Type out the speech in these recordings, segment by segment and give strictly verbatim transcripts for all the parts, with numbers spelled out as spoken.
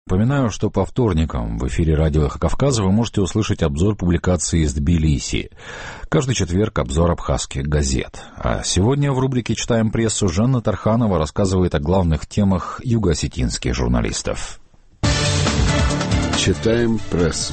Напоминаю, что по вторникам в эфире радио «Эхо Кавказа» вы можете услышать обзор публикаций из Тбилиси. Каждый четверг обзор абхазских газет. А сегодня в рубрике «Читаем прессу» Жанна Тарханова рассказывает о главных темах юго-осетинских журналистов. Читаем прессу.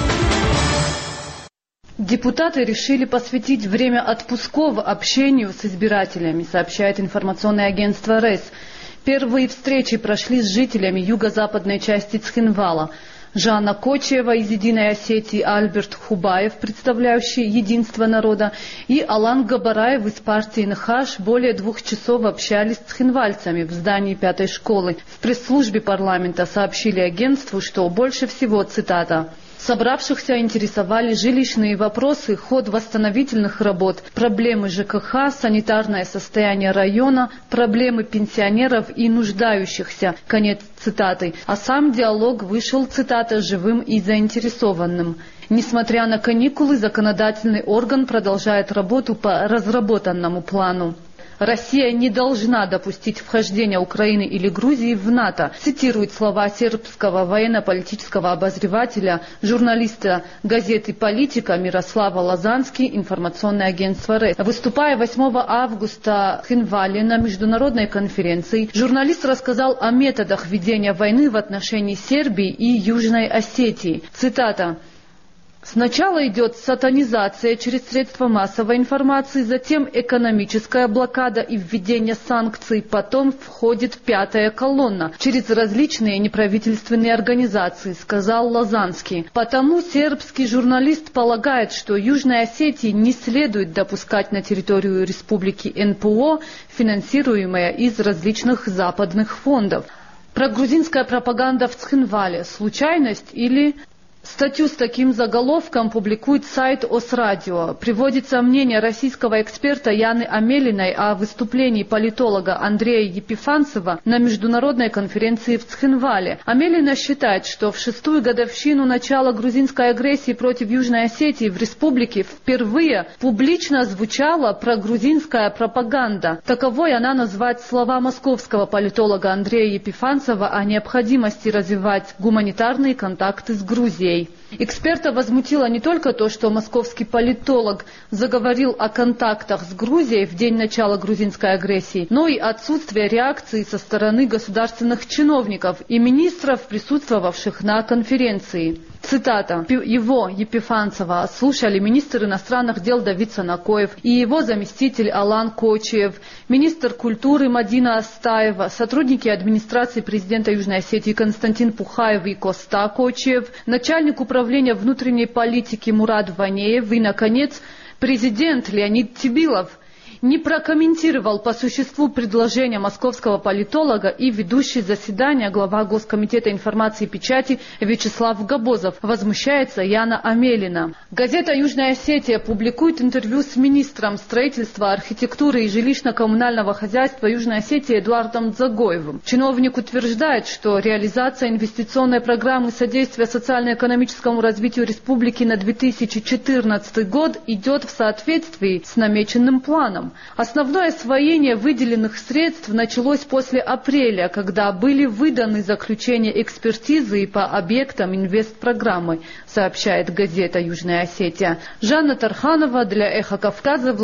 Депутаты решили посвятить время отпусков общению с избирателями, сообщает информационное агентство РЭС. Первые встречи прошли с жителями юго-западной части Цхинвала. Жанна Кочева из «Единой Осетии», Альберт Хубаев, представляющий «Единство народа», и Алан Габараев из партии НХАШ более двух часов общались с цхинвальцами в здании пятой школы. В пресс-службе парламента сообщили агентству, что больше всего, цитата, собравшихся интересовали жилищные вопросы, ход восстановительных работ, проблемы ЖКХ, санитарное состояние района, проблемы пенсионеров и нуждающихся. Конец цитаты. А сам диалог вышел, цитата, живым и заинтересованным. Несмотря на каникулы, законодательный орган продолжает работу по разработанному плану. Россия не должна допустить вхождения Украины или Грузии в НАТО, цитирует слова сербского военно-политического обозревателя, журналиста газеты «Политика» Мирослава Лазанский, информационное агентство РЭС. Выступая восьмого августа в Цхинвале на международной конференции, журналист рассказал о методах ведения войны в отношении Сербии и Южной Осетии. Цитата. Сначала идет сатанизация через средства массовой информации, затем экономическая блокада и введение санкций, потом входит пятая колонна через различные неправительственные организации, сказал Лазанский. Потому сербский журналист полагает, что Южной Осетии не следует допускать на территорию республики эн пэ о, финансируемое из различных западных фондов. Прогрузинская пропаганда в Цхинвале – случайность или... Статью с таким заголовком публикует сайт ОСРадио. Приводится мнение российского эксперта Яны Амелиной о выступлении политолога Андрея Епифанцева на международной конференции в Цхинвале. Амелина считает, что в шестую годовщину начала грузинской агрессии против Южной Осетии в республике впервые публично звучала прогрузинская пропаганда. Таковой она назвать слова московского политолога Андрея Епифанцева о необходимости развивать гуманитарные контакты с Грузией. Эксперта возмутило не только то, что московский политолог заговорил о контактах с Грузией в день начала грузинской агрессии, но и отсутствие реакции со стороны государственных чиновников и министров, присутствовавших на конференции. Цитата. Его, Епифанцева, слушали министр иностранных дел Давид Санакоев и его заместитель Алан Кочеев, министр культуры Мадина Астаева, сотрудники администрации президента Южной Осетии Константин Пухаев и Коста Кочеев, начальник управления внутренней политики Мурад Ванеев и, наконец, президент Леонид Тибилов. Не прокомментировал по существу предложения московского политолога и ведущий заседания глава Госкомитета информации и печати Вячеслав Габозов. Возмущается Яна Амелина. Газета «Южная Осетия» публикует интервью с министром строительства, архитектуры и жилищно-коммунального хозяйства Южной Осетии Эдуардом Дзагоевым. Чиновник утверждает, что реализация инвестиционной программы содействия социально-экономическому развитию республики на две тысячи четырнадцатый год идет в соответствии с намеченным планом. Основное освоение выделенных средств началось после апреля, когда были выданы заключения экспертизы по объектам инвестпрограммы, сообщает газета «Южная Осетия». Жанна Тарханова для «Эхо Кавказа».